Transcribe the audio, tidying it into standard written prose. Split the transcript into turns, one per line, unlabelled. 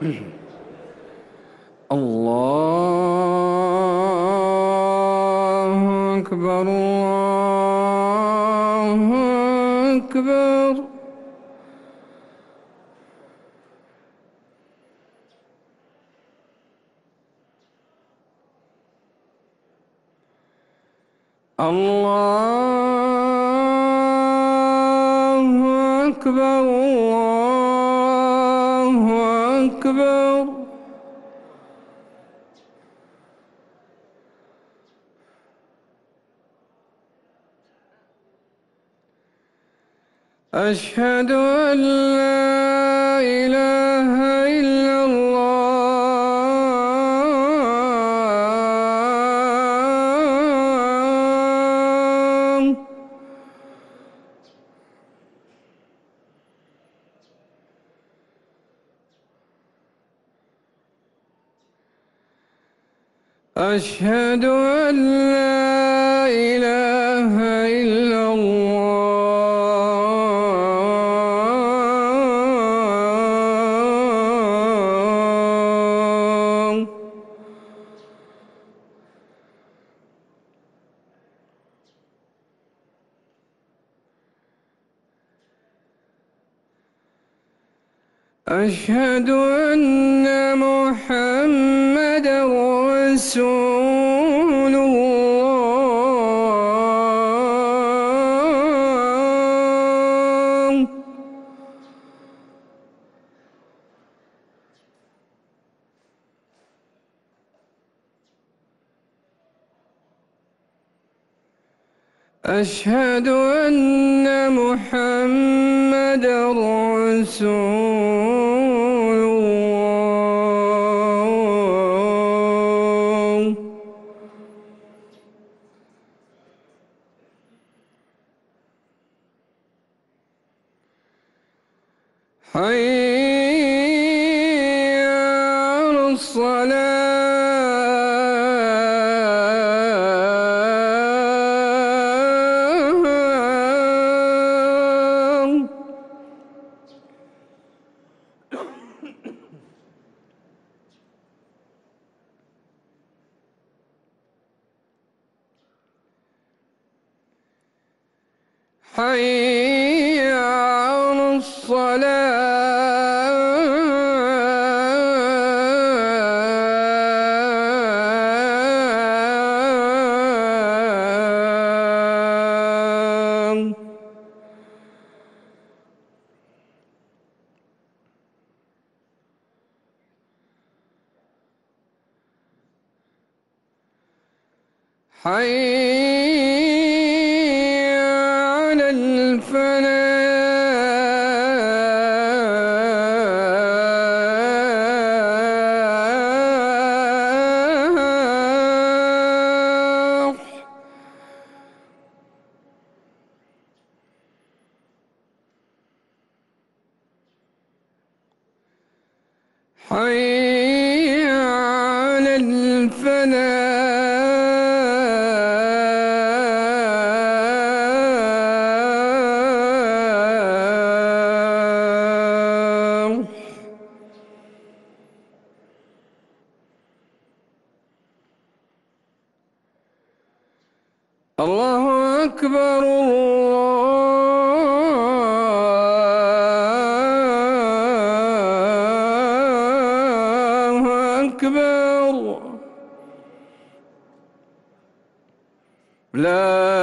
الله أكبر الله أكبر. الله أكبر الله أكبر. أشهد أن لا إله إلا الله. أشهد أن لا إله إلا الله. أشهد أن محمدًا رسول الله. أشهد أن محمدًا رسول الله. حي على الصلاة. حي على الصلاة. حي على الفلاح. حي على الفلاح. الله أكبر الله أكبر. لا